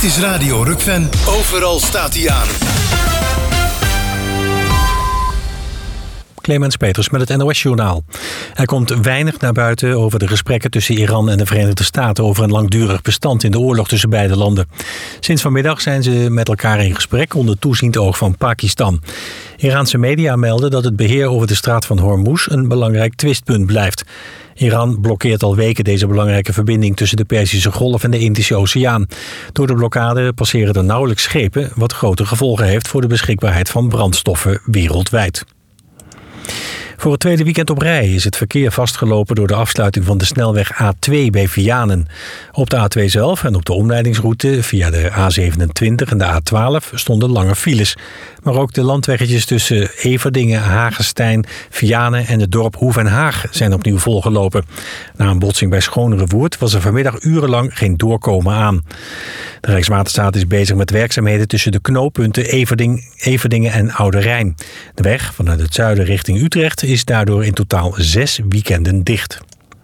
Dit is Radio Rukven. Overal staat hij aan. Clemens Peters met het NOS-journaal. Er komt weinig naar buiten over de gesprekken tussen Iran en de Verenigde Staten over een langdurig bestand in de oorlog tussen beide landen. Sinds vanmiddag zijn ze met elkaar in gesprek onder toeziend oog van Pakistan. Iraanse media melden dat het beheer over de straat van Hormuz een belangrijk twistpunt blijft. Iran blokkeert al weken deze belangrijke verbinding tussen de Perzische Golf en de Indische Oceaan. Door de blokkade passeren er nauwelijks schepen, wat grote gevolgen heeft voor de beschikbaarheid van brandstoffen wereldwijd. Voor het tweede weekend op rij is het verkeer vastgelopen door de afsluiting van de snelweg A2 bij Vianen. Op de A2 zelf en op de omleidingsroute via de A27 en de A12 stonden lange files. Maar ook de landweggetjes tussen Everdingen, Hagestein, Vianen en het dorp Hoef en Haag zijn opnieuw volgelopen. Na een botsing bij Schonerewoerd was er vanmiddag urenlang geen doorkomen aan. De Rijkswaterstaat is bezig met werkzaamheden tussen de knooppunten Everdingen en Oude Rijn. De weg vanuit het zuiden richting Utrecht is daardoor in totaal 6 weekenden dicht.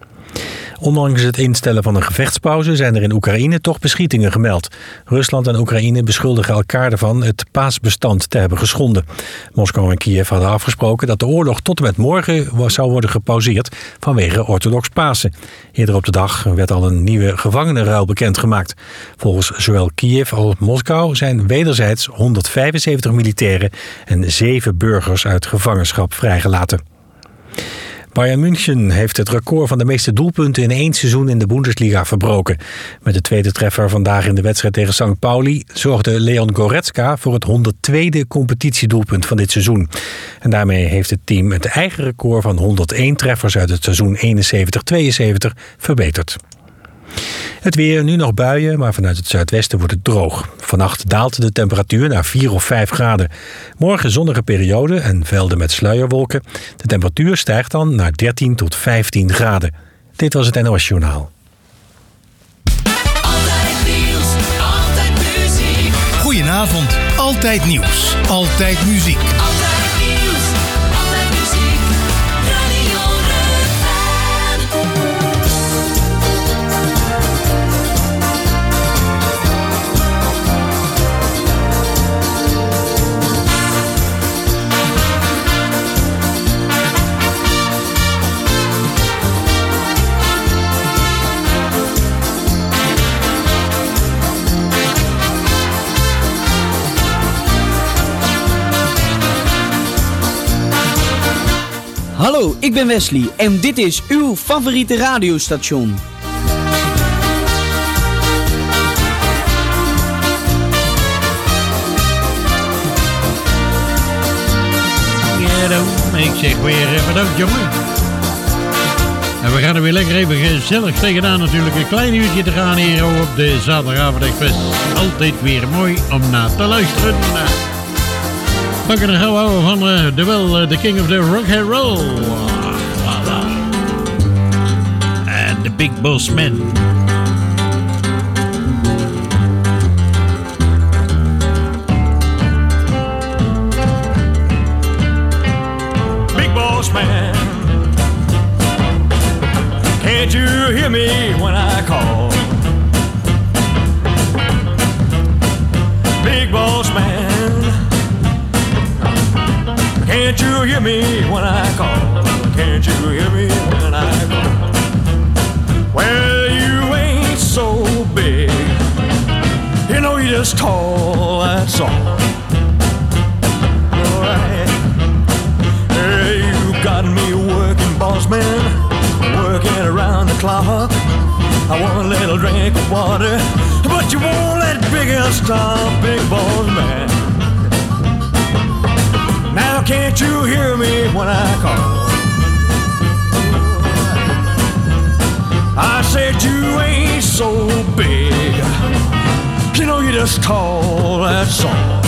Ondanks het instellen van een gevechtspauze zijn er in Oekraïne toch beschietingen gemeld. Rusland en Oekraïne beschuldigen elkaar ervan het paasbestand te hebben geschonden. Moskou en Kiev hadden afgesproken dat de oorlog tot en met morgen zou worden gepauzeerd vanwege orthodox Pasen. Eerder op de dag werd al een nieuwe gevangenenruil bekendgemaakt. Volgens zowel Kiev als Moskou zijn wederzijds 175 militairen en 7 burgers uit gevangenschap vrijgelaten. Bayern München heeft het record van de meeste doelpunten in 1 seizoen in de Bundesliga verbroken. Met de tweede treffer vandaag in de wedstrijd tegen St. Pauli zorgde Leon Goretzka voor het 102e competitiedoelpunt van dit seizoen. En daarmee heeft het team het eigen record van 101 treffers uit het seizoen 71-72 verbeterd. Het weer, nu nog buien, maar vanuit het zuidwesten wordt het droog. Vannacht daalt de temperatuur naar 4 of 5 graden. Morgen zonnige periode en velden met sluierwolken. De temperatuur stijgt dan naar 13 tot 15 graden. Dit was het NOS Journaal. Altijd nieuws, altijd muziek. Goedenavond, altijd nieuws, altijd muziek. Altijd nieuws, altijd muziek. Radio Rukven. Hallo, ik ben Wesley en dit is uw favoriete radiostation. Ja, ik zeg weer bedankt jongen. En we gaan er weer lekker even gezellig tegenaan natuurlijk. Een klein uurtje te gaan hier op de Zaterdagavond Express. Altijd weer mooi om naar te luisteren. Dan kunnen we gauw houden van de king of the rock and roll. En de Big Boss Man. Big Boss Man, can't you hear me when I call? Big Boss Man, can't you hear me when I call? Can't you hear me when I call? Well, you ain't so big, you know you just tall, that's all. Alright, hey, you got me working, boss man, working around the clock. I want a little drink of water, but you won't let big ass stop, big boss man. Now can't you hear me when I call? I said you ain't so big, you know you just tall, that's all.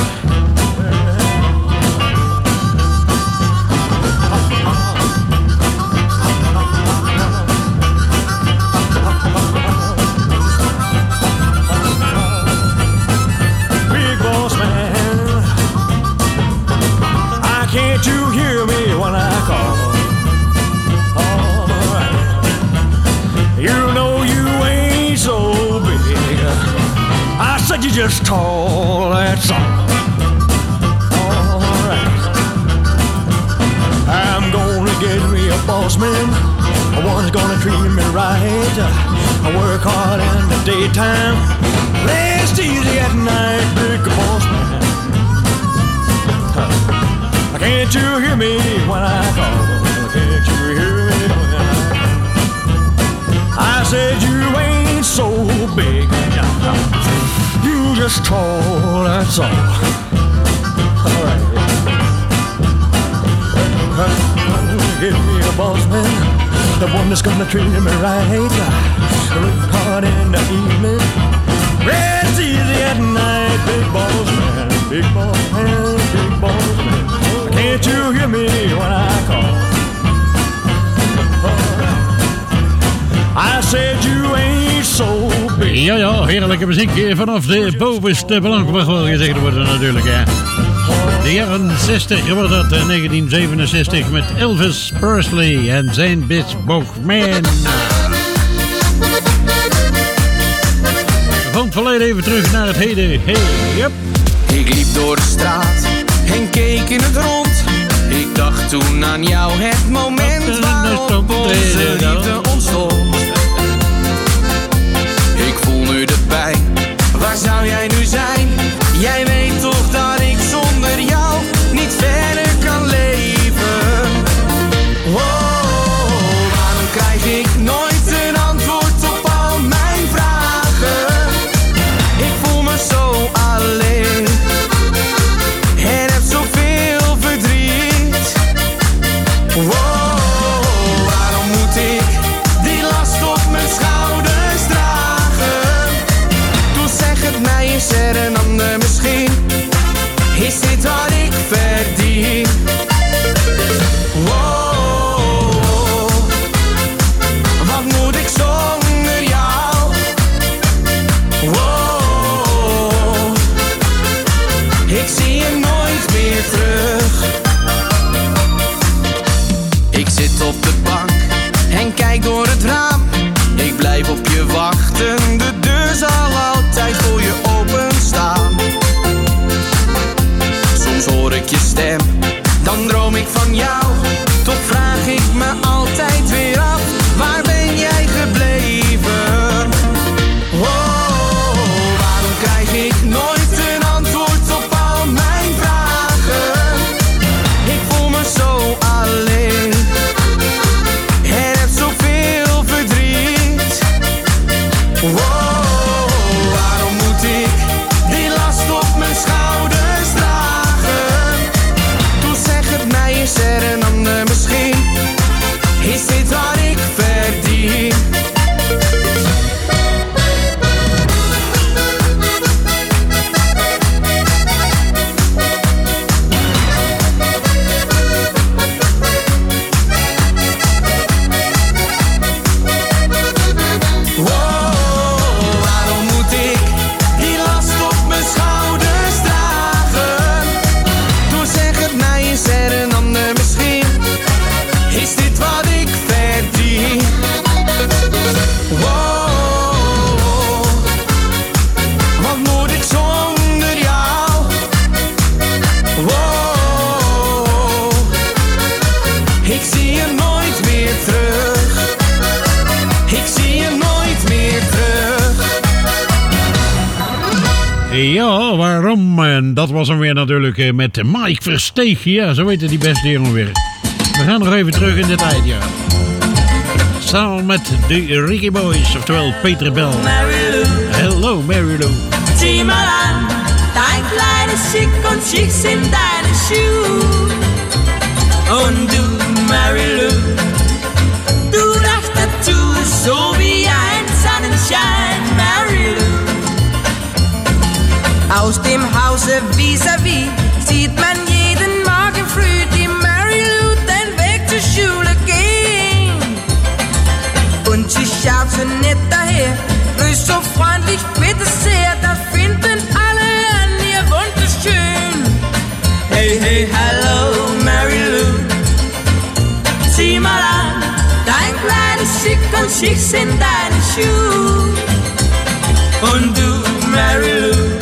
Big boss man, can't you hear me when I call? Alright, you know you ain't so big. I said God, you just told that song. Alright. I'm gonna get me a boss man. One's gonna treat me right. I work hard in the daytime, rest easy at night, big boss man. Can't you hear me when I call? Can't you hear me when I call? I said you ain't so big. You just tall, that's all. Alright. Give me a boss man, the one that's gonna treat me right. Work hard in the evening, rest easy at night. Big boss man, big boss man, big boss man. Can't you hear me when I call? I said you ain't so big. Ja, heerlijke muziek vanaf de bovenste plank mag wel gezegd worden natuurlijk, hè. De jaren 60 was dat, 1967 met Elvis Presley en zijn Bespoke Man. Van het verleden even terug naar het heden. Hey, yep. Ik liep door de straat en keek in het rond. Ik dacht toen aan jou, het moment waarop onze liefde ontstond. Ik voel nu de pijn, waar zou jij nu zijn? Jij weet toch dat ik zonder jou niet verder kan leven. Oh, waarom krijg ik nooit een antwoord op al mijn vragen? Ik voel me zo alleen en heb zoveel verdriet. Wow, waarom moet ik die last op mijn schouders dragen? Doe zeg het mij eens er een ander misschien. Is dit wat ik verdien? Wow, wat moet ik zonder jou? Wow, ik zie je nooit meer terug. Ik zit op de bank en kijk door het raam. Ik blijf op je wachten, de deur zal altijd voor je openstaan. Soms hoor ik je stem, dan droom ik van jou. Toch vraag ik me altijd weer af, waar ben jij gebleven? Oh, waarom krijg ik nooit een antwoord op al mijn vragen? Ik voel me zo alleen en heb zoveel verdriet. Wow, waarom moet ik die last op mijn schouders dragen? Doe zeg het mij, is er een ander misschien? Is dit wat ik verdien? Waarom moet ik die last op mijn schouders dragen? Doe zeg het mij, is er een ander misschien? Is dit wat ik verdien? Wow, wat moet ik zonder jou? Wow, ik zie je nooit meer terug. Ik zie je nooit meer terug. Ja, waarom? En dat was hem weer natuurlijk met Mike Versteeg. Ja, zo weten die beste jongen weer. We gaan nog even terug in de tijd, ja. Samen met de Ricky Boys, oftewel Peter Bell. Mary Lou, Hello, Mary Lou. zieh mal an, dein kleines Schick und schick sind deine Schuhe. Und du, Mary Lou, du dachtest du so wie ein Sonnenschein, Mary Lou. Aus dem Hause vis-à-vis sieht man jeden Morgen früh die Mary Lou den Weg zur Schule gehen. Und sie schaut so nett daher, grüßt so freundlich, bitte sehr, da finden alle an ihr wunderschön. Hey, hey, hello, Mary Lou, sieh mal an, dein kleines Schick und schick sind deine Schuhe. Und du, Mary Lou,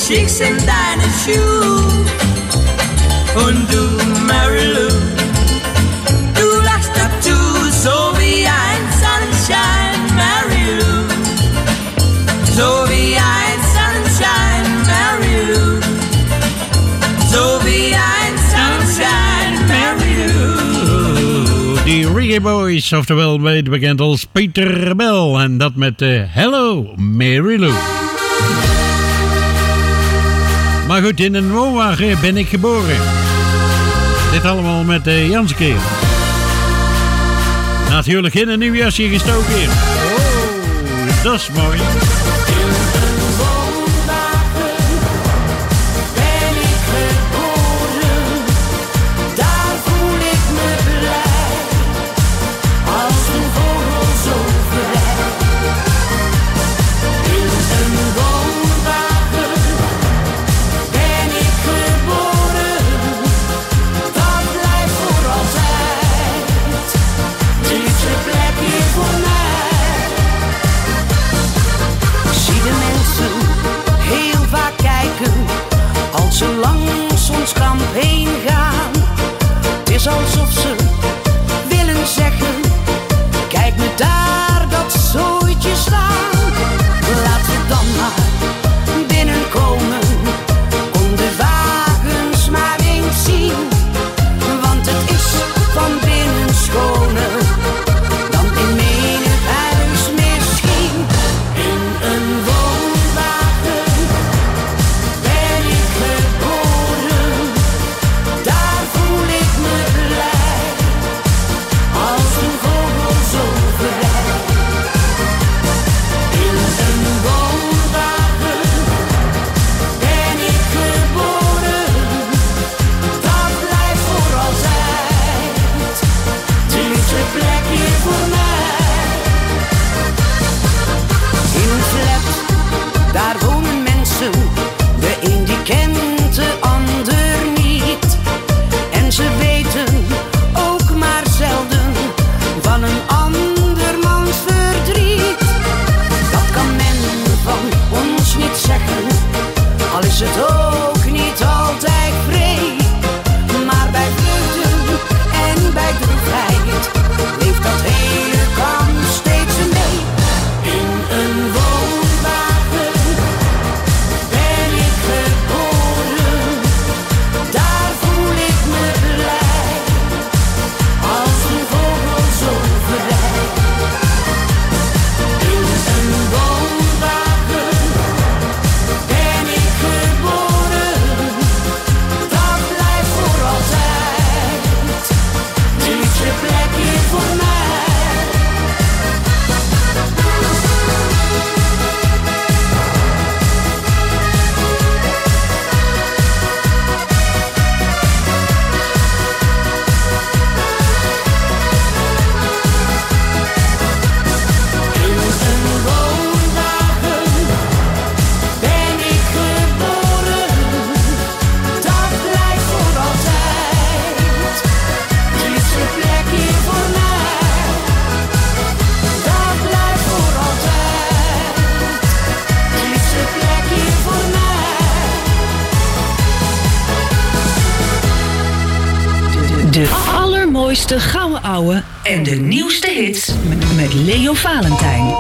schickst in deine Schuhe. Und du, Mary Lou, du lachst dazu, so wie ein Sonnenschein, Mary Lou. So wie ein Sonnenschein, Mary Lou. So wie ein Sonnenschein, Mary Lou. Die Reggae Boys, oftewel beter bekend als Peter Bell. En dat met Hello, Mary Lou. Maar goed, in een woonwagen ben ik geboren. Dit allemaal met Janske. Natuurlijk in een nieuw jasje gestoken. Oh, dat is mooi. Als ze langs ons kamp heen gaan, het is alsof ze willen zeggen: kijk me daar dat zooitje staan. Laten we dan maar binnenkomen, kom de wagens maar eens zien. Want het is van binnen schoner dan in menig huis misschien. In een woonwagen ben ik geboren, daar voel ik me blij, als een vogel zo vrij. In een woonwagen ben ik geboren, dat blijft voor altijd, het liefste plekje voor mij. In een flat, daar wonen mensen, de een die kent de ander niet. En ze weten ook maar zelden van een andermans verdriet. Dat kan men van ons niet zeggen, al is het ook niet altijd vrij. Maar bij vreugde en bij droefheid leeft dat hele kamp steeds mee. In een woonwagen ben ik geboren, daar voel ik me blij, als een vogel zo vrij. In een woonwagen ben ik geboren, dat blijft voor altijd, het liefste plekje voor mij. In een woonwagen ben ik geboren, dat blijft voor altijd, het liefste plekje voor mij. Dat blijft voor altijd, het liefste plekje voor mij. De allermooiste gouden ouwe en de nieuwste hits met Leo Valentijn.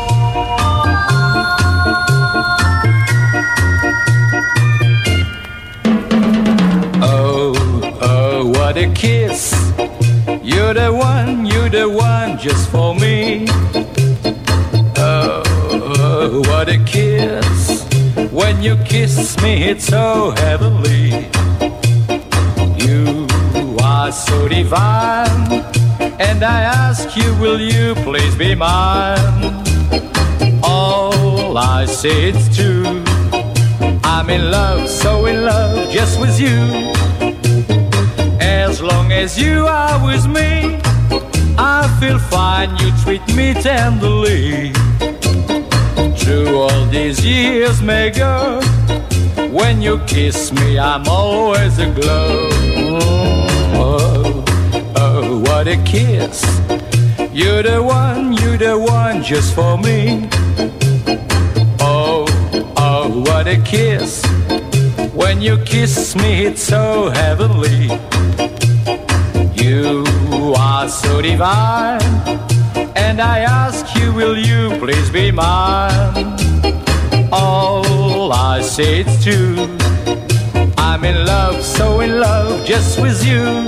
Oh, oh, what a kiss. You're the one just for me. Oh, oh, what a kiss. When you kiss me, it's so heavenly. You are so divine. And I ask you, will you please be mine? All I say it's true. I'm in love, so in love just with you. As long as you are with me, I feel fine, you treat me tenderly. Through all these years may go, when you kiss me I'm always aglow. Oh, oh, what a kiss. You're the one just for me. Oh, oh, what a kiss. When you kiss me, it's so heavenly. You are so divine, and I ask you, will you please be mine? All I say it's true. I'm in love, so in love, just with you.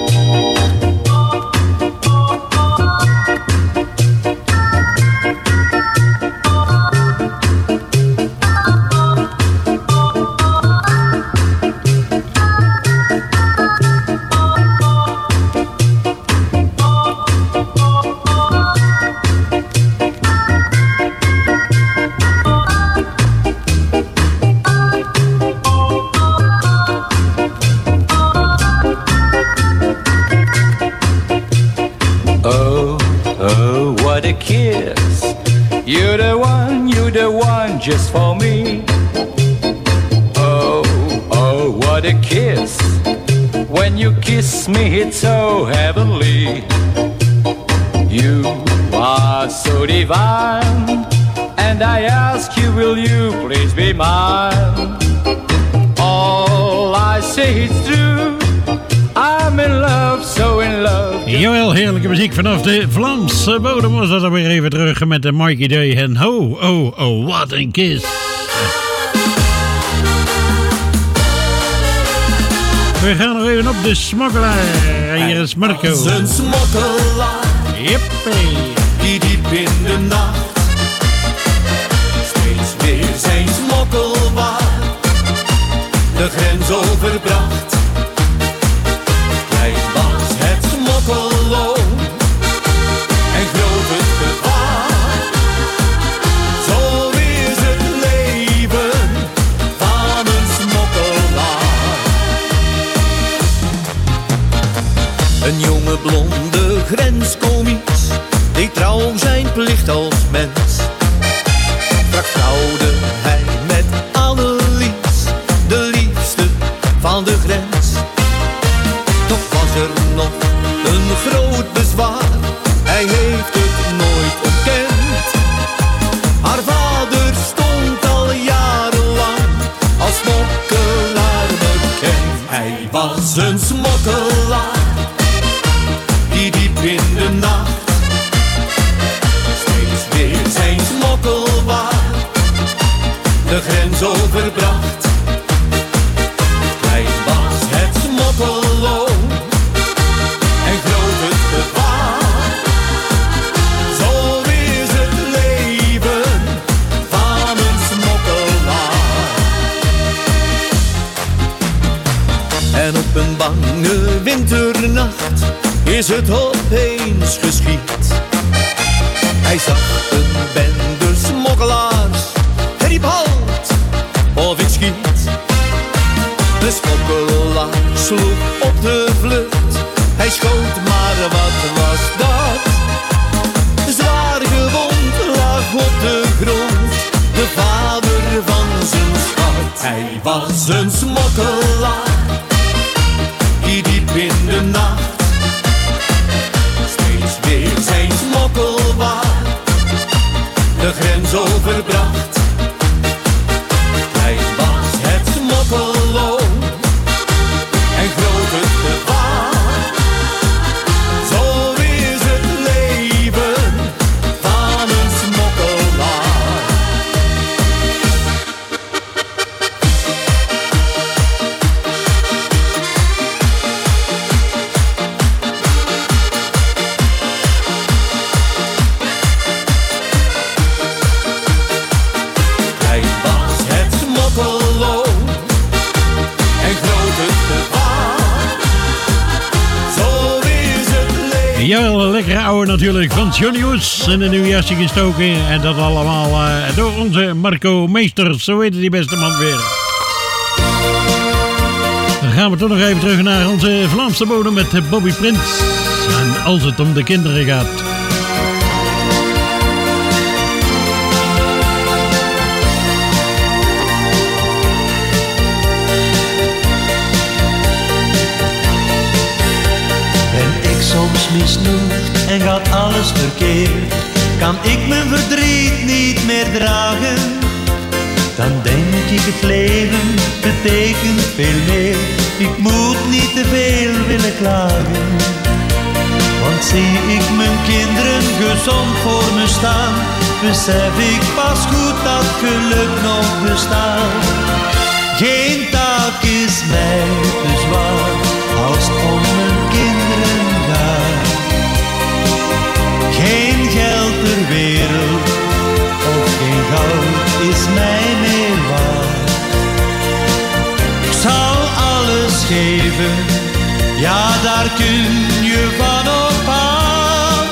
You're the one just for me. Oh, oh, what a kiss. When you kiss me, it's so heavenly. You are so divine, and I ask you, will you please be mine? All I say is true. I'm in love, so in love. Jawel, heerlijke muziek vanaf de Vlaamse bodem was dat alweer even terug met de Mikey Day en oh, oh, oh, what a kiss. We gaan nog even op de smokkelaar. Hier is Marco. Als een smokkelaar. Jippie. Die diep in de nacht steeds weer zijn smokkelwaar de grens overbracht. Hij was het smokkelloon en groot het gevaar. Zo is het leven van een smokkelaar. Een jonge blonde grenskomies deed trouw zijn plicht als mens. Straks trouwde hij met Annelies, de liefste van de grens. Toch was er nog een groot bezwaar, hij heeft het nooit ontkend. Haar vader stond al jarenlang als smokkelaar bekend. Hij was een smokkelaar, die diep in de nacht steeds weer zijn smokkelwaar de grens overbracht. Hij was het smokkelloon en groot het gevaar. Zo is het leven van een smokkelaar. En op een bange winternacht is het opeens geschied. Hij zag een bende smokkelaars en riep halt, of ik schiet. De smokkelaar sloeg op de vlucht, hij schoot, maar wat was dat? Zwaar gewond lag op de grond de vader van zijn schat. Hij was een smokkelaar, die diep in de nacht steeds weer zijn smokkelwaar de grens overbracht. Hij was het smokkelloon en groot het gevaar. Zo is het leven van een smokkelaar. Hij was het smokkelloon en groot het gevaar. Zo is het leven. Jawel, een lekkere ouwe natuurlijk van Johnny Hoes in een nieuw jasje gestoken. En dat allemaal door onze Marco Meesters, zo heette die beste man weer. Dan gaan we toch nog even terug naar onze Vlaamse bodem met Bobby Prins. En als het om de kinderen gaat. Ben ik soms misnoegd en gaat alles verkeerd, kan ik mijn verdriet niet meer dragen, dan denk ik het leven betekent veel meer. Ik moet niet te veel willen klagen, want zie ik mijn kinderen gezond voor me staan, besef ik pas goed dat geluk nog bestaat. Geen taak is mij te zwaar als het om mijn kinderen gaat. Geen geld ter wereld of geen goud is mij meer waard. Ik zal alles geven, ja daar kun je van op aan.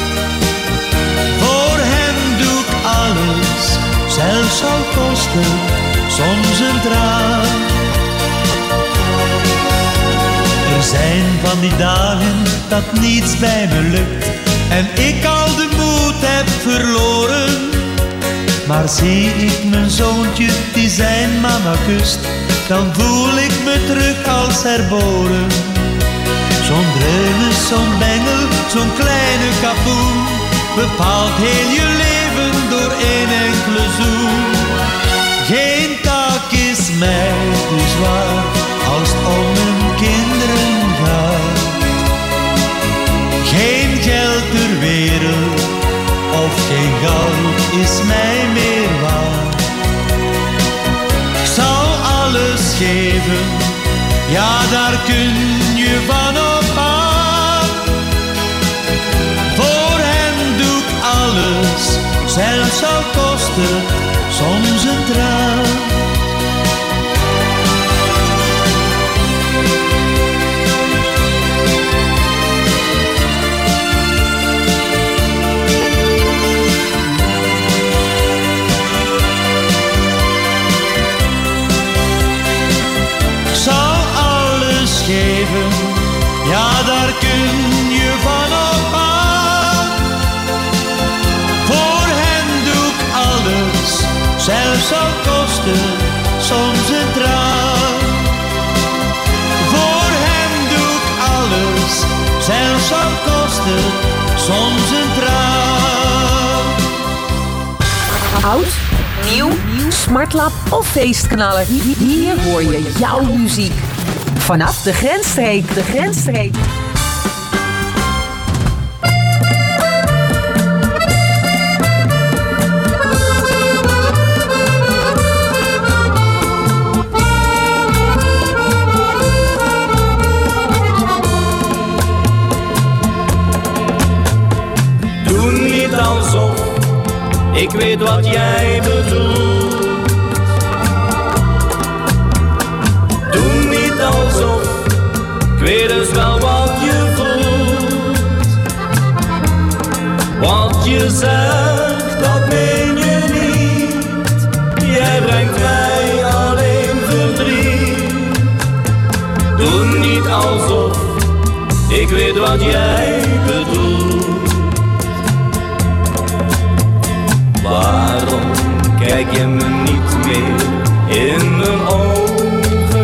Voor hem doe ik alles, zelfs al kosten soms een traan. Er zijn van die dagen dat niets bij me lukt en ik al de moed heb verloren. Maar zie ik mijn zoontje die zijn mama kust, dan voel ik me terug als herboren. Zo'n dreumes, zo'n bengel, zo'n kleine kapoen bepaalt heel je leven door één enkele zoen. Geen taak is mij te zwaar als het om mijn kinderen gaat. Geen geld ter wereld of geen goud is mij meer waard. Ik zal alles geven, ja daar kun je van op aan. Voor hem doe ik alles, zelfs al kost het soms een traan. Ik zal alles geven, ja daar kun je van op aan. Voor hem doe ik alles, zelfs al kost het soms een traan. Voor hem doe ik alles, zelfs al kost het soms een traan. Oud, nieuw, smartlap of feestknaller. Hier hoor je jouw muziek. Vanaf de grensstreek, de grensstreek. Doe niet alsof ik weet wat jij bedoelt. Doe niet alsof ik weet dus wel wat je voelt. Wat je zegt, dat meen je niet. Jij brengt mij alleen verdriet. Doe niet alsof ik weet wat jij bedoelt. Waarom kijk je me niet meer in mijn ogen?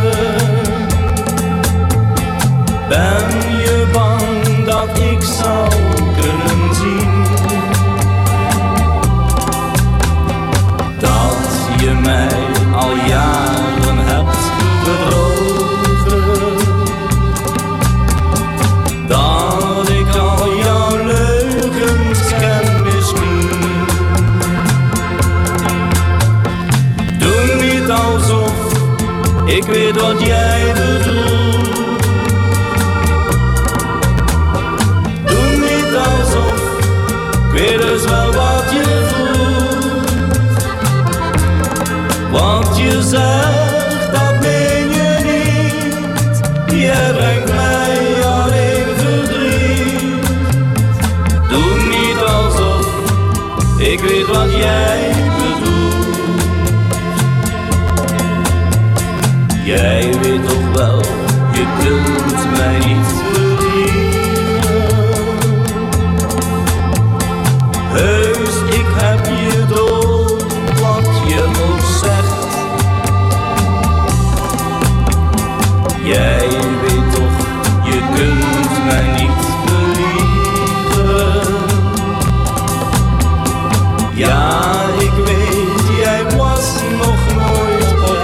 Ben je bang dat ik zou kunnen zien dat je mij al jaren hebt bedrogen? Dat ik al jouw leugens ken misschien? Doe niet alsof ik weet wat jij bedoelt. Doe niet alsof ik weet dus wel wat je voelt. Wat je zegt, dat meen je niet. Jij brengt mij alleen verdriet. Doe niet alsof ik weet wat jij bedoelt. Jij weet toch wel, je kunt mij niet verliezen. Heus, ik heb je door wat je ook zegt. Jij weet toch, je kunt mij niet verliezen. Ja, ik weet, jij was nog nooit op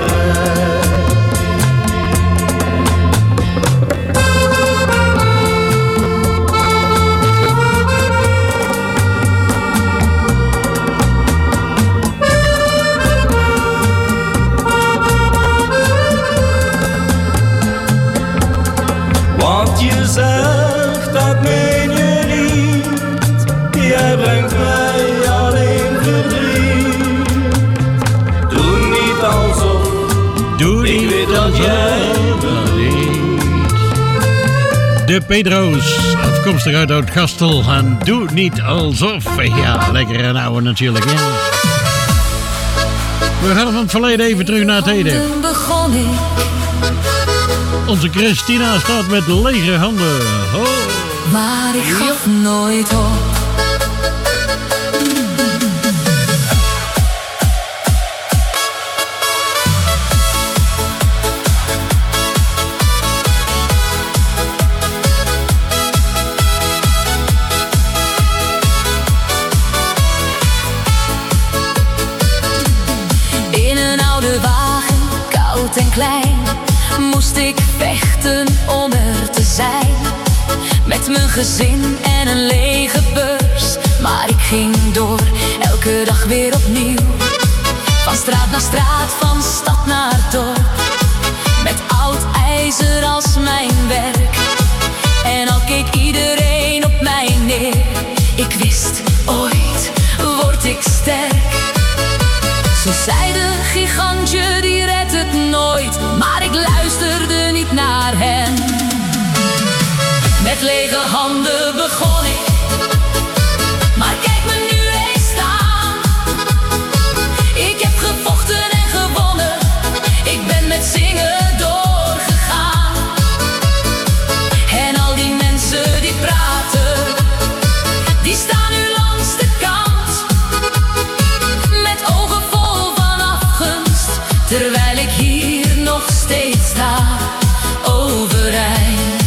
Pedro's, afkomstig uit Oud-Gastel. En doe niet alsof. Ja, lekker een oude natuurlijk. Ja. We gaan van het verleden even terug naar het heden. Onze Christina staat met lege handen. Oh. Maar ik gaf nooit op. En klein moest ik vechten om er te zijn. Met mijn gezin en een lege beurs. Maar ik ging door, elke dag weer opnieuw. Van straat naar straat, van stad naar dorp. Met oud ijzer als mijn werk. En al keek iedereen op mij neer. Ik wist, ooit word ik sterk. Zo zei de gigantje, die redt het nooit. Maar ik luisterde niet naar hen. Met lege handen begon ik. Maar kijk me nu eens staan. Ik heb gevochten en gewonnen. Ik ben met zingen doorgegaan. En al die mensen die praten, die staan nu langs de kant. Met ogen terwijl ik hier nog steeds sta, overeind.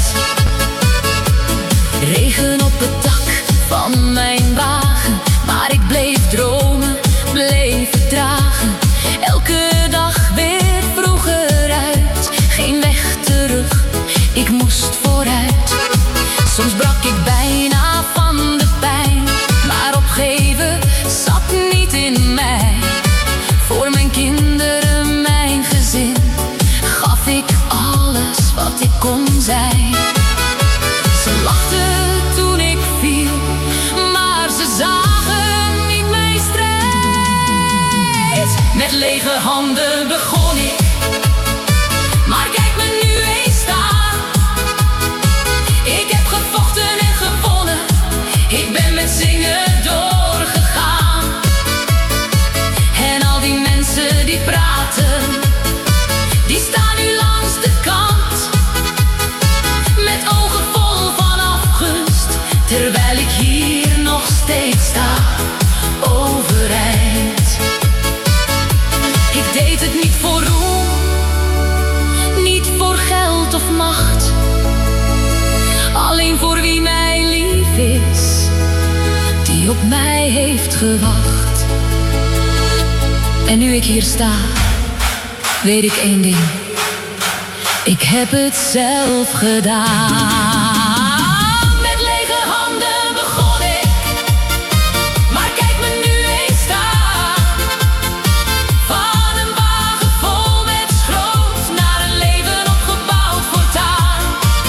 Regen op het dak van mijn wagen, maar ik bleef dromen, bleef het dragen. Elke dag weer vroeger uit, geen weg terug, ik moest vooruit. Soms brak ik bijna van de pijn, maar opgeven zat niet in mij. Voor mijn kinderen, mijn gezin, gaf ik alles wat ik kon zijn. Ze lachten toen ik viel, maar ze zagen niet mijn strijd. Met lege handen begon ik, maar kijk me nu eens staan. Ik heb gevochten en gewonnen, ik ben met zingen doorgegaan. En al die mensen die praten, die staan nu langs de kant. Met ogen vol van afgunst, terwijl ik hier nog steeds sta, overeind. Ik deed het niet voor roem, niet voor geld of macht. Alleen voor wie mij lief is, die op mij heeft gewacht. En nu ik hier sta, weet ik één ding. Ik heb het zelf gedaan. Met lege handen begon ik, maar kijk me nu eens staan. Van een wagen vol met schroot naar een leven opgebouwd voortaan.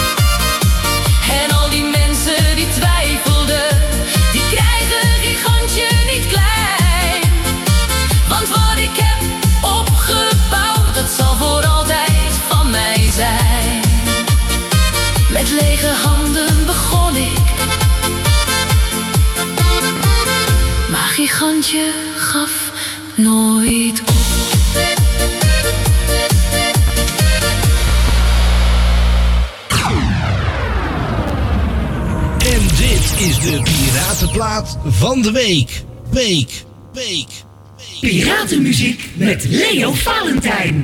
En al die mensen die twijfelden, die krijgen gigantje niet klein. Want wat ik heb opgebouwd, dat zal voor altijd van mij zijn. Met lege handen begon ik, maar gigantje gaf nooit op. En dit is de Piratenplaat van de week. Piratenmuziek met Leo Valentijn.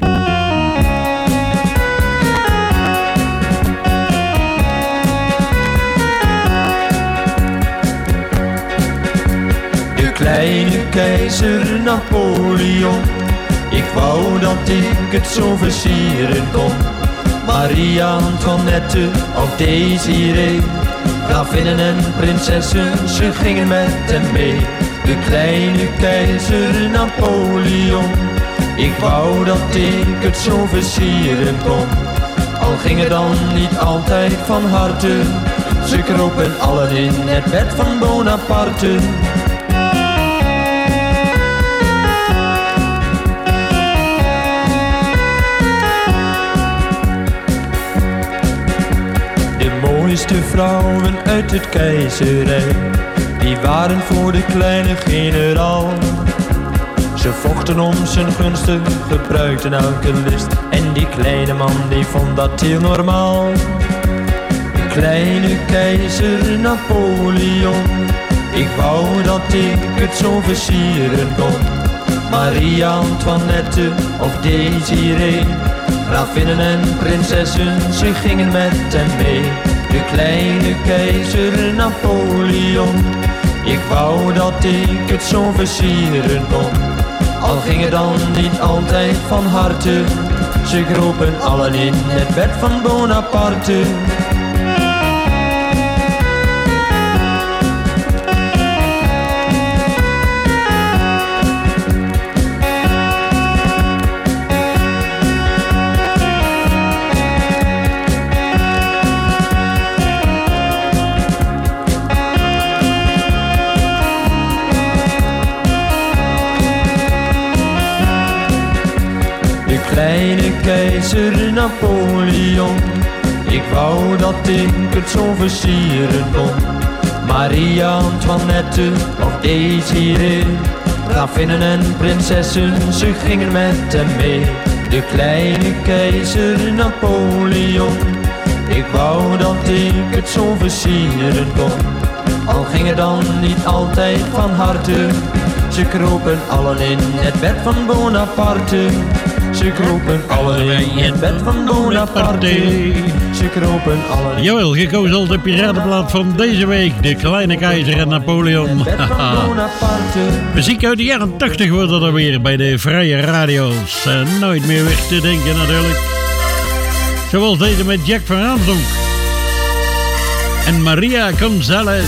De kleine keizer Napoleon, ik wou dat ik het zo versieren kon. Maria Antoinette of Desiree, grafinnen en prinsessen, ze gingen met hem mee. De kleine keizer Napoleon, ik wou dat ik het zo versieren kon. Al ging het dan niet altijd van harte, ze kropen allen in het bed van Bonaparte. eerste vrouwen uit het keizerrijk, die waren voor de kleine generaal. Ze vochten om zijn gunsten, gebruikten elke list, en die kleine man die vond dat heel normaal. De kleine keizer Napoleon, ik wou dat ik het zo versieren kon. Maria Antoinette of Desiree, grafinnen en prinsessen, ze gingen met hem mee. De kleine keizer Napoleon, ik wou dat ik het zo versieren kon. Al ging het dan niet altijd van harte, ze kropen allen in het bed van Bonaparte. Kleine keizer Napoleon, ik wou dat ik het zo versieren kon. Maria Antoinette of Desiree, grafinnen en prinsessen, ze gingen met hem mee. De kleine keizer Napoleon, ik wou dat ik het zo versieren kon. Al ging het dan niet altijd van harte, ze kropen allen in het bed van Bonaparte. Ze kropen allen in het bed van Bonaparte. Ze kropen allen. Jawel, gekozen als de piratenplaat van deze week. De kleine keizer en Napoleon. Muziek uit de jaren 80 wordt dat alweer bij de vrije radio's. Nooit meer weg te denken natuurlijk. Zoals deze met Jack van Ramsdonk. En Maria González.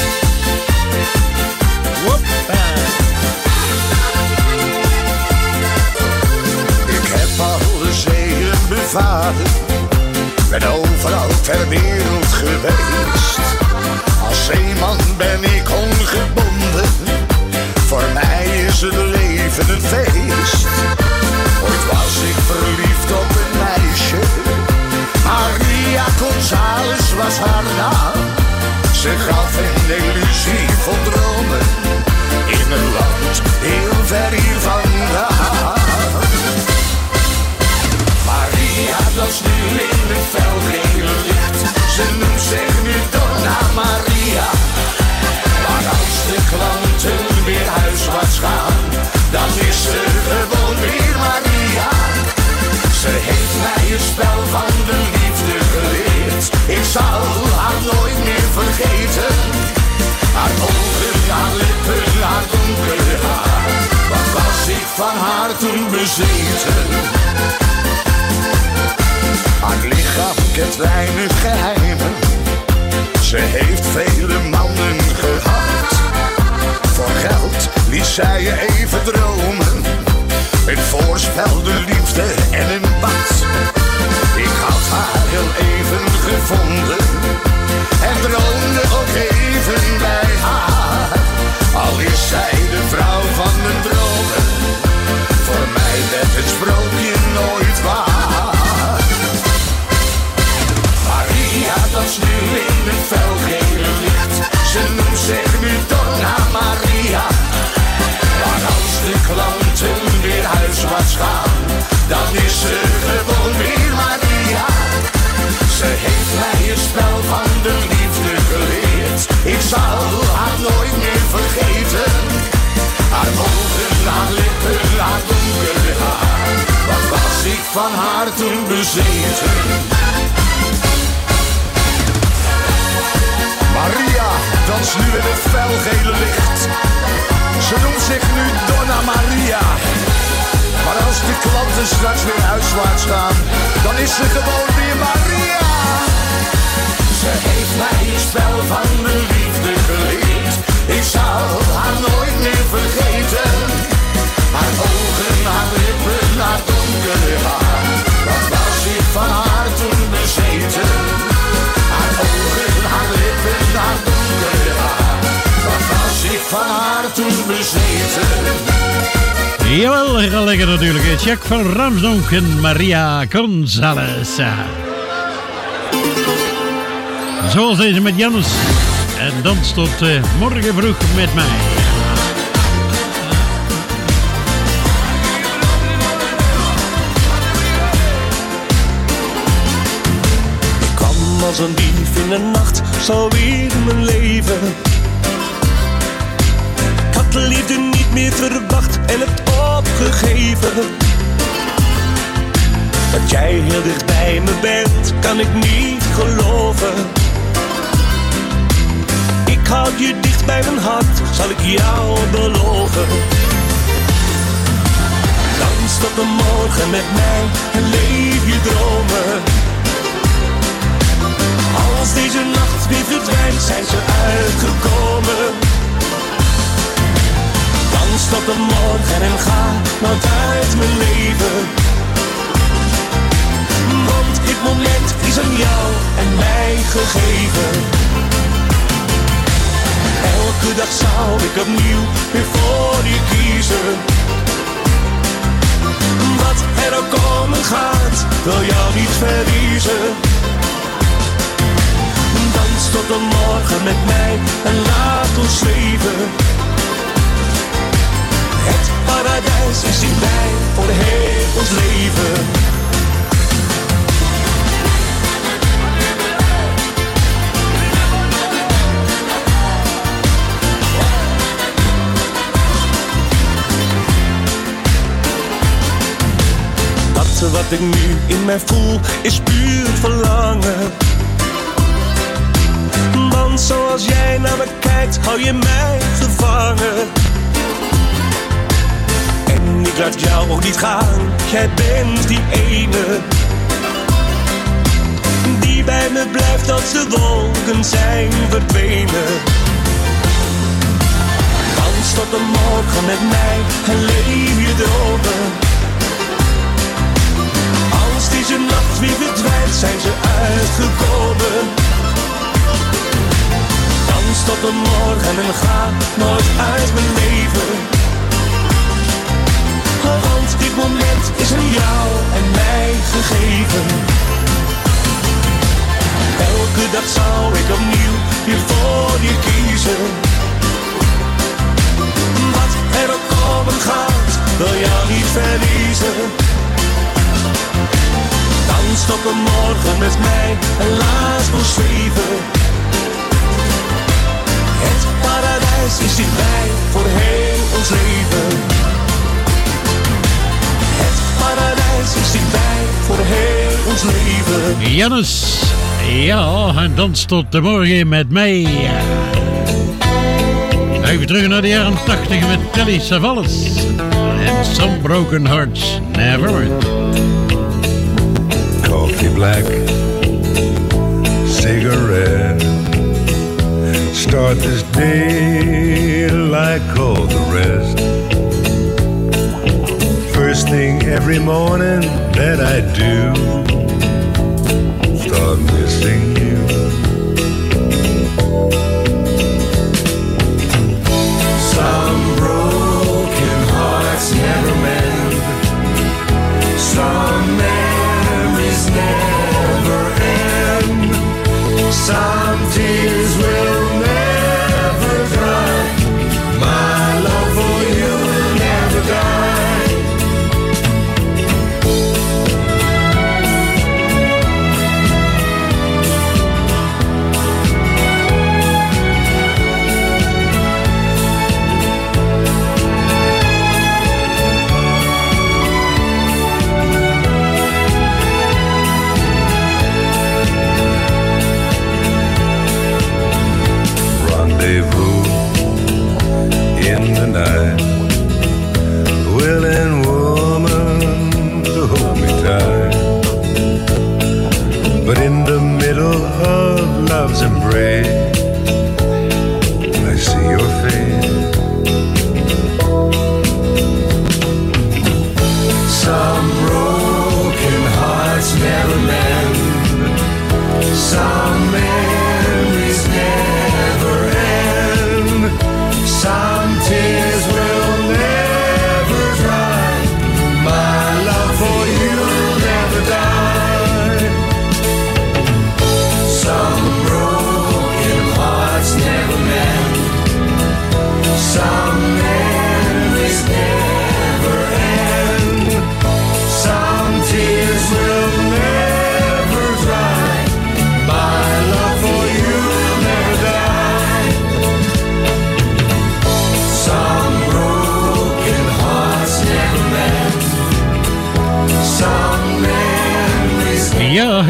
Vader, ben overal ter wereld geweest. Als zeeman ben ik ongebonden, voor mij is het leven een feest. Ooit was ik verliefd op een meisje, Maria González was haar naam. Ze gaf een illusie vol dromen, in een land heel ver hier vandaan. Maria was nu in de felgele licht, ze noemt zich nu Donna Maria. Maar als de klanten weer huiswaarts gaan, dan is ze gewoon weer Maria. Ze heeft mij het spel van de liefde geleerd, ik zal haar nooit meer vergeten. Haar ogen, haar lippen, haar donkere haar, wat was ik van haar toen bezeten. Haar lichaam kent weinig geheimen, ze heeft vele mannen gehad. Voor geld liet zij je even dromen, een voorspelde liefde en een bad. Ik had haar heel even gevonden en droomde ook even bij haar. Al is zij de vrouw van mijn dromen, voor mij werd het sprookje nooit waar. Maria was nu in het felgele licht, ze noemt zich nu Donna Maria. Maar als de klanten weer huiswaarts gaan, dan is ze gewoon weer Maria. Ze heeft mij het spel van de liefde geleerd, ik zal haar nooit meer vergeten. Haar ogen, haar lippen, haar donkere haar, wat was ik van haar toen bezeten. Maria danst nu in het felgele licht, ze noemt zich nu Donna Maria. Maar als de klanten straks weer huiswaarts gaan, dan is ze gewoon weer Maria. Ze heeft mij het spel van de liefde geleerd, ik zal haar nooit meer vergeten. Haar ogen, haar lippen, haar donkere haar, wat was ik van haar toen bezeten. Haar ogen, haar lippen, haar donkere haar, wat was ik van haar toen bezeten. Jawel, heel lekker natuurlijk. Jack van Ramsdonk en Maria González. Zoals deze met Jannes. En dans tot morgen vroeg met mij. Ik kwam als een dief in de nacht, zo weer mijn leven. Ik had de liefde niet meer verwacht en het opgegeven. Dat jij heel dicht bij me bent, kan ik niet geloven. Ik houd je dicht bij mijn hart, zal ik jou beloven. Dans tot de morgen met mij en leef je dromen. Als deze nacht weer verdwijnt, zijn ze uitgekomen. Dans tot de morgen en ga nooit uit mijn leven. Want dit moment is aan jou en mij gegeven. Elke dag zou ik opnieuw weer voor je kiezen. Wat er ook komen gaat, wil jou niet verliezen. Dans tot de morgen met mij en laat ons leven. Het paradijs is dichtbij voor heel ons leven. Wat ik nu in mij voel is puur verlangen. Want zoals jij naar me kijkt, hou je mij gevangen. En ik laat jou ook niet gaan, jij bent die ene die bij me blijft als de wolken zijn verdwenen. Dans tot de morgen met mij en leef je dromen. Als deze nacht weer verdwijnt, zijn ze uitgekomen. Dans tot de morgen en ga nooit uit mijn leven. Want dit moment is aan jou en mij gegeven. Elke dag zou ik opnieuw weer voor je kiezen. Wat er ook komen gaat, wil jou niet verliezen. Dans tot de morgen met mij en laat ons zweven. Het paradijs is dichtbij voor heel ons leven. Het paradijs is dichtbij voor heel ons leven. Jannes, ja, en dans tot de morgen met mij. Even terug naar de jaren 80 met Telly Savalas. En Some Broken Hearts Never End. Coffee black, cigarette. Start this day like all the rest. First thing every morning that I do, start missing you. Some broken hearts never mend. Some memories never end. Some tears will never dry. My love for you will never die.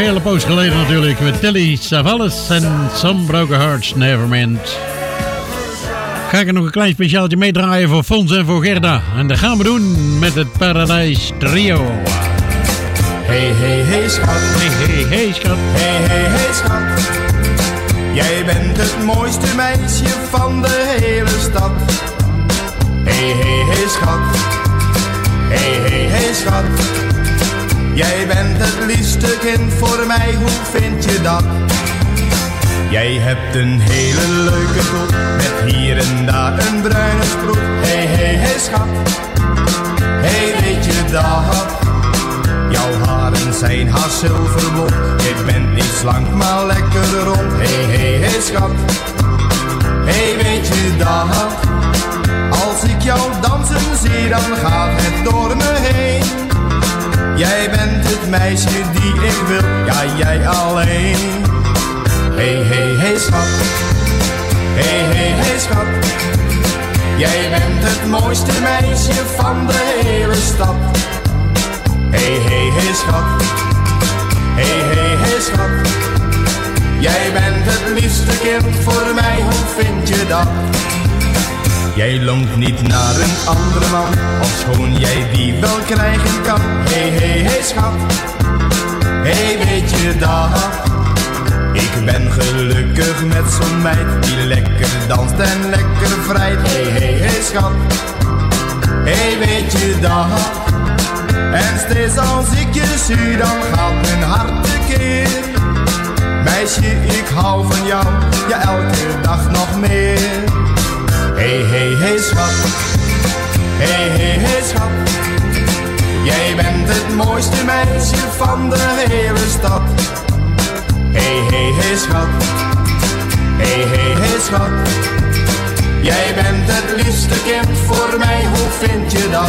hele poos geleden natuurlijk met Telly Savalas en Some Broken Hearts Never Meant. Ga ik er nog een klein speciaaltje meedraaien voor Fons en voor Gerda. En dat gaan we doen met het Paradise Trio. Hey, hey, hey schat. Hey, hey, hey schat. Hey, hey, hey schat. Jij bent het mooiste meisje van de hele stad. Hey, hey, hey schat. Hey, hey, hey schat. Jij bent het liefste kind voor mij, hoe vind je dat? Jij hebt een hele leuke kop, met hier en daar een bruine sproet. Hey, hey, hey schat. Hey, weet je dat? Jouw haren zijn haar zilverblond. Je bent niet slank, maar lekker rond. Hey, hey, hey schat. Hey, weet je dat? Als ik jou dansen zie, dan gaat het door me heen. Jij bent het meisje die ik wil, ja jij alleen. Hey, hey, hey schat. Hey, hey, hey schat. Jij bent het mooiste meisje van de hele stad. Hey, hey, hey schat. Hey, hey, hey schat. Jij bent het liefste kind voor mij, hoe vind je dat? Jij longt niet naar een andere man, ofschoon jij die wel krijgen kan. Hey, hey, hey schat. Hey, weet je dat? Ik ben gelukkig met zo'n meid die lekker danst en lekker vrijt. Hey, hey, hey schat. Hey, weet je dat? En steeds als ik je zie, dan gaat mijn hart tekeer. Meisje, ik hou van jou, ja elke dag nog meer. Hey, hey, hey schat. Hey, hey, hey schat. Jij bent het mooiste meisje van de hele stad. Hey, hey, hey schat. Hey, hey, hey schat. Jij bent het liefste kind voor mij, hoe vind je dat?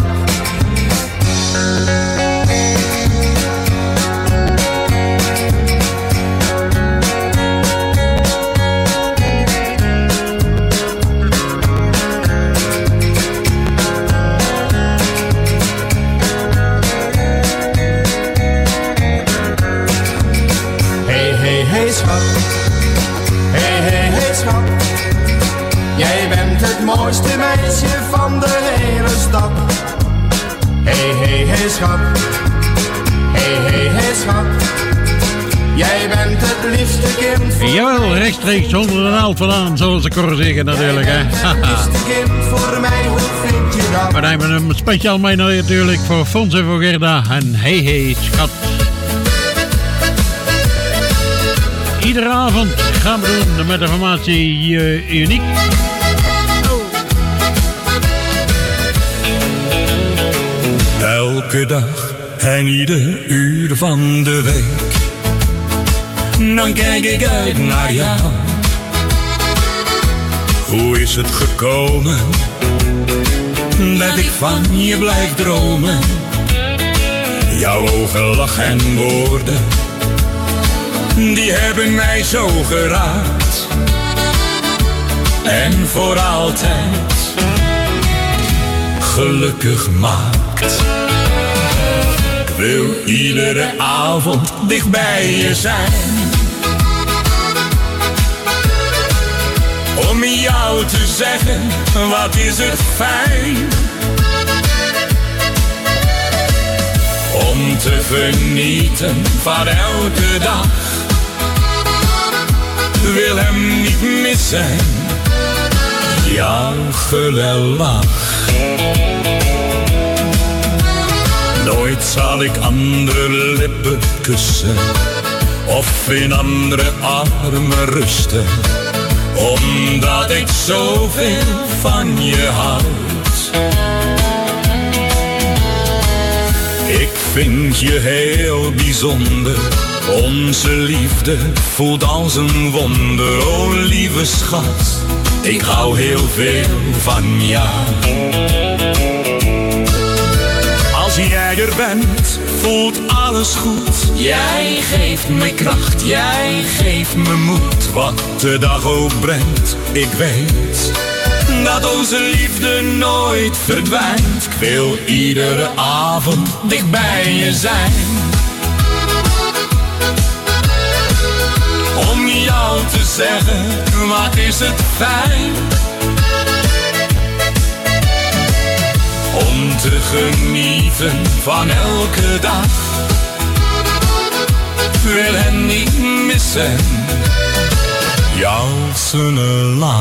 Hey schat, hey, hey, hey schat. Jij bent het mooiste meisje van de hele stad. Hey, hey, hey schat. Hey, hey, hey schat. Jij bent het liefste kind voor... Jawel, rechtstreeks zonder een naald vandaan, zoals de koren zeggen natuurlijk, hè. Het liefste kind voor mij, hoe vind je dat? We nemen hem speciaal mee natuurlijk voor Fons en voor Gerda. En hey, hey schat. Iedere avond gaan we doen met de formatie Uniek. Elke dag en ieder uur van de week, dan kijk ik uit naar jou. Hoe is het gekomen dat ik van je blijf dromen? Jouw ogen, lach en woorden, die hebben mij zo geraakt. En voor altijd gelukkig maakt. Ik wil iedere avond dicht bij je zijn, om jou te zeggen, wat is het fijn. Om te genieten van elke dag, wil hem niet missen, jouw gelach. Nooit zal ik andere lippen kussen, of in andere armen rusten, omdat ik zoveel van je houd. Ik vind je heel bijzonder, onze liefde voelt als een wonder. Oh lieve schat, ik hou heel veel van jou. Als jij er bent, voelt alles goed. Jij geeft me kracht, jij geeft me moed. Wat de dag ook brengt, ik weet dat onze liefde nooit verdwijnt. Ik wil iedere avond dicht bij je zijn, jou te zeggen, wat is het fijn om te genieten van elke dag. Wil hen niet missen, jouw zonnelach.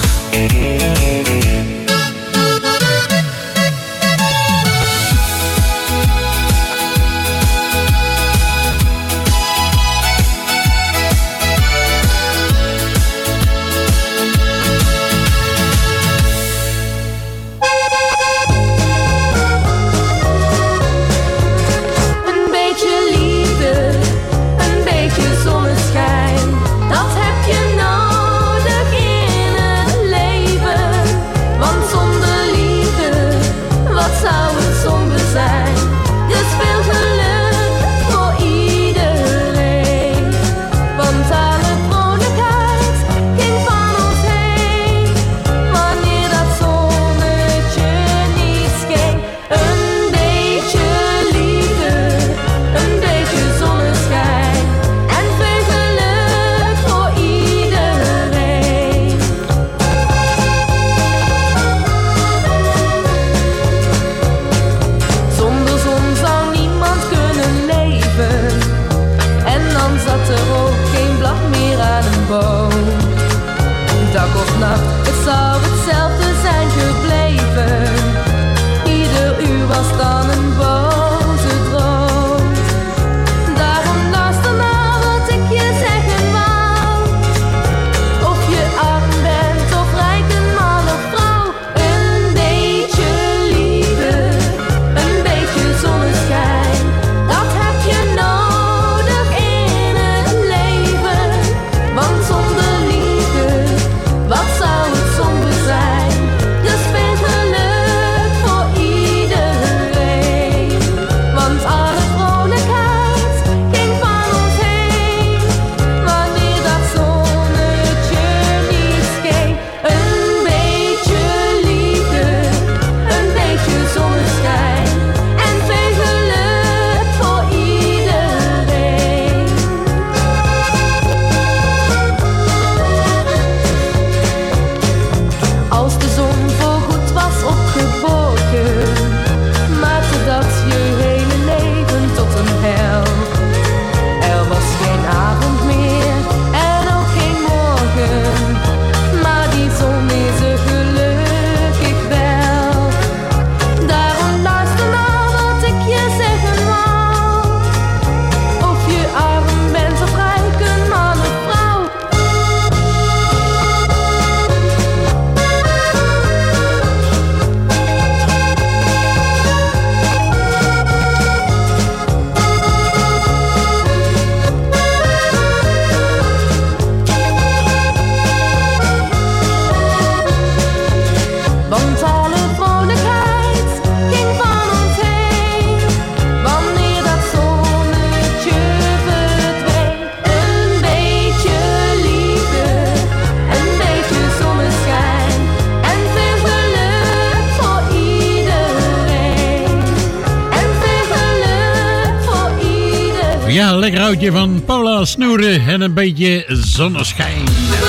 Ja, lekker houtje van Paula Snoeren en een beetje zonneschijn.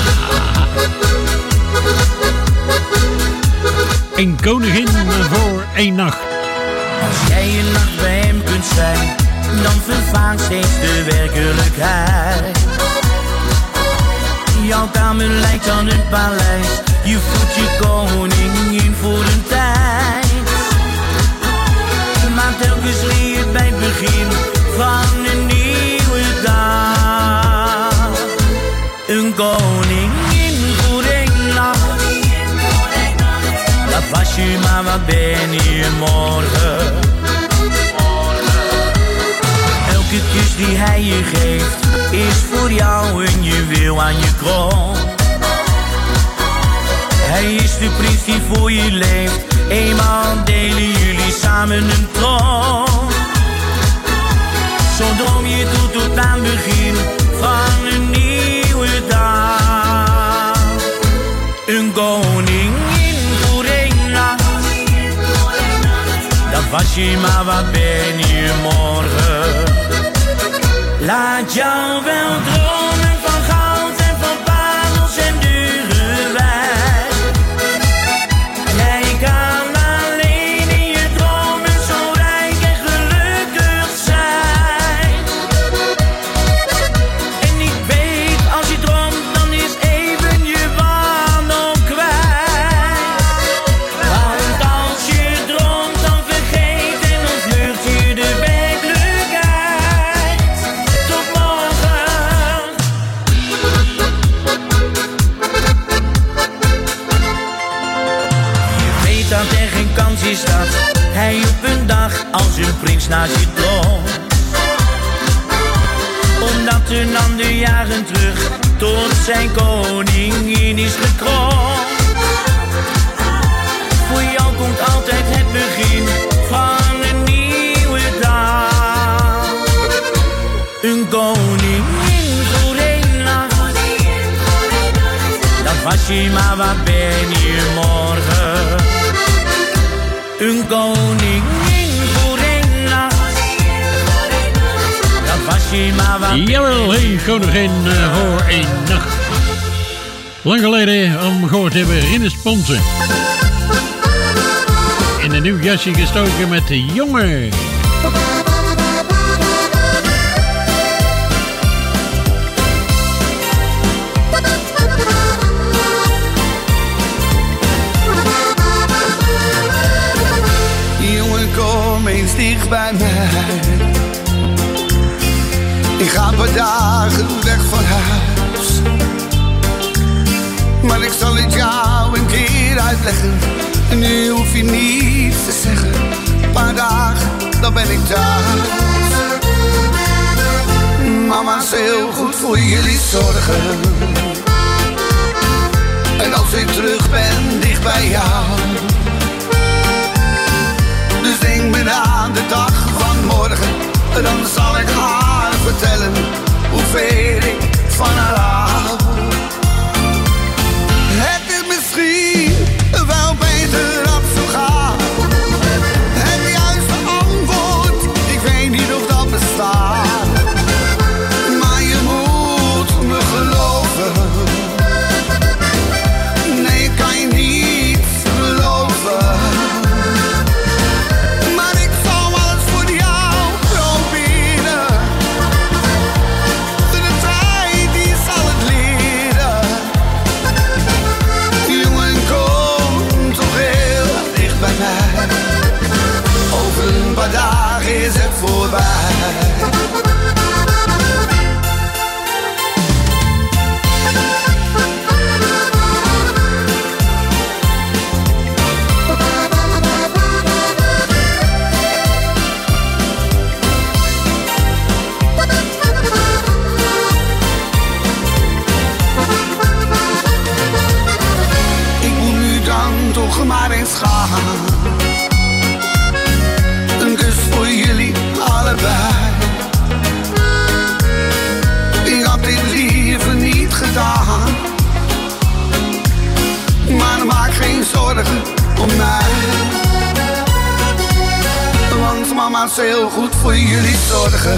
Een koningin voor één nacht. Als jij een nacht bij hem kunt zijn, dan vervaagt steeds de werkelijkheid. Jouw kamer lijkt aan een paleis, je voelt je koningin voor een tijd. Maar telkens weer bij het begin van een nieuwe dag. Een koningin voor één nacht. Dat was je, maar wat ben je morgen? Elke kus die hij je geeft is voor jou een juweel aan je kroon. Hij is de prins die voor je leeft, eenmaal delen jullie samen een troon. Zo droom je tot aan het begin van een nieuwe dag. Een koningin voor één nacht. Dat was je, maar wat ben je morgen? Laat jou wel dromen van goud dat er geen kans is dat hij op een dag als een prins naar je droomt. Omdat een ander jaren terug tot zijn koningin is gekroond. Voor jou komt altijd het begin van een nieuwe dag. Een koningin voor één nacht. Dat was je, maar wat ben je morgen? Een koningin voor één nacht. Dat was je, maar wat ben je? Jawel, hey, koningin voor één nacht. Lang geleden om gehoord hebben Rinus Sponsen. In een nieuw jasje gestoken met de jongen. Jongen, kom eens dicht bij mij. Ik ga een paar dagen weg van huis. Maar ik zal het jou een keer uitleggen. En nu hoef je niets te zeggen. Een paar dagen, dan ben ik thuis. Mama is heel goed voor jullie zorgen. En als ik terug ben, dicht bij jou. Dus denk me aan de dag van morgen. Dan zal ik haar vertellen hoeveel ik van haar hou. Het is misschien wel beter dat zo gaat. Het juiste antwoord, ik weet niet of dat bestaat. Maar je moet me geloven. Nee, ik kan je niet geloven. Maar ik zal alles voor jou proberen. De tijd die zal het leren. Jongen, kom toch heel dicht bij mij. Over een paar dagen is het voorbij. Ik moet nu dan toch maar eens gaan. Een kus voor jullie allebei. Ik had dit liever niet gedaan. Maar maak geen zorgen om mij. Want mama is heel goed voor jullie zorgen.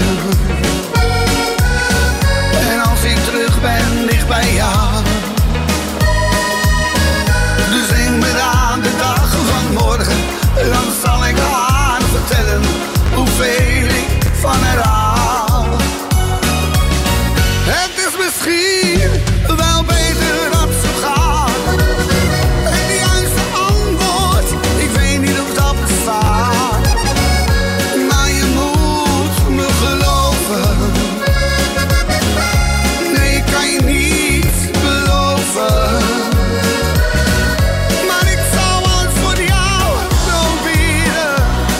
En als ik terug ben, dicht bij jou. Dus denk me aan de dag van morgen. Dan zal ik haar vertellen hoeveel ik van haar hou. Het is misschien wel beter dat zo gaat. Het juiste antwoord, ik weet niet of dat bestaat. Maar je moet me geloven. Nee, ik kan je niet beloven. Maar ik zal alles voor jou proberen.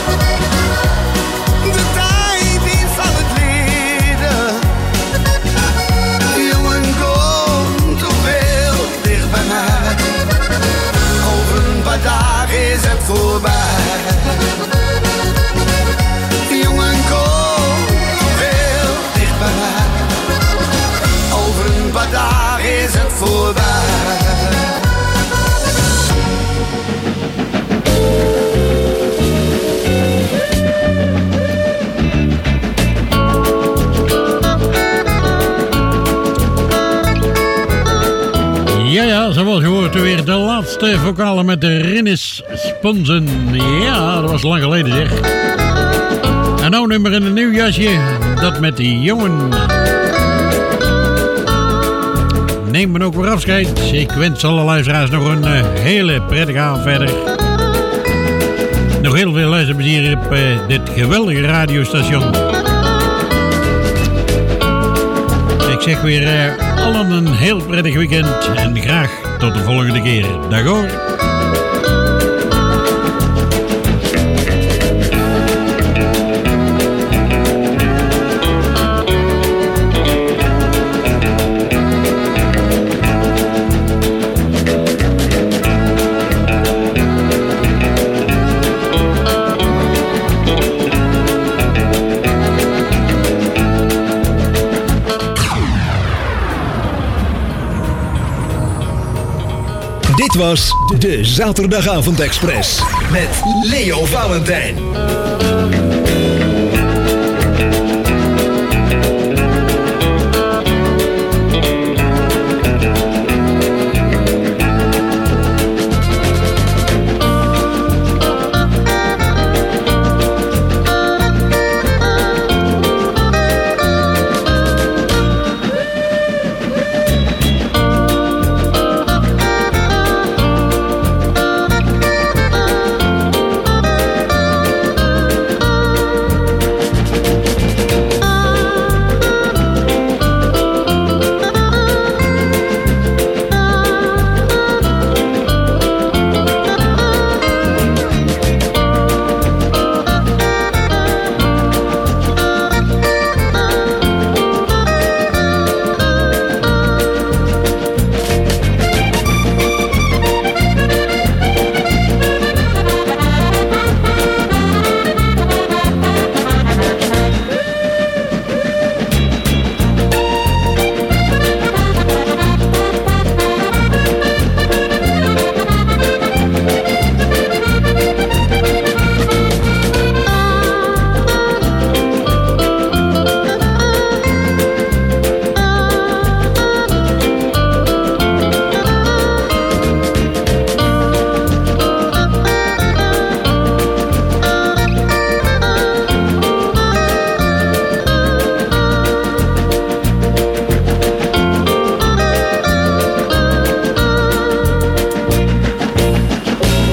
De tijd die zal het leren. Jongen, kom toch heel dicht bij mij. Over een paar dagen is het voorbij. Jongen, kom toch heel dicht bij mij. Over een paar dagen is het voorbij. Ja, zoals gehoord weer de laatste vocale met de Rinus Sponsen. Ja, dat was lang geleden zeg. En nou nummer in een nieuw jasje, dat met die jongen. Neem me ook weer afscheid. Ik wens alle luisteraars nog een hele prettige avond verder. Nog heel veel luisterplezier op dit geweldige radiostation. Ik zeg weer allen een heel prettig weekend en graag tot de volgende keer. Dag hoor. Dit was de Zaterdagavond Express met Leo Valentijn.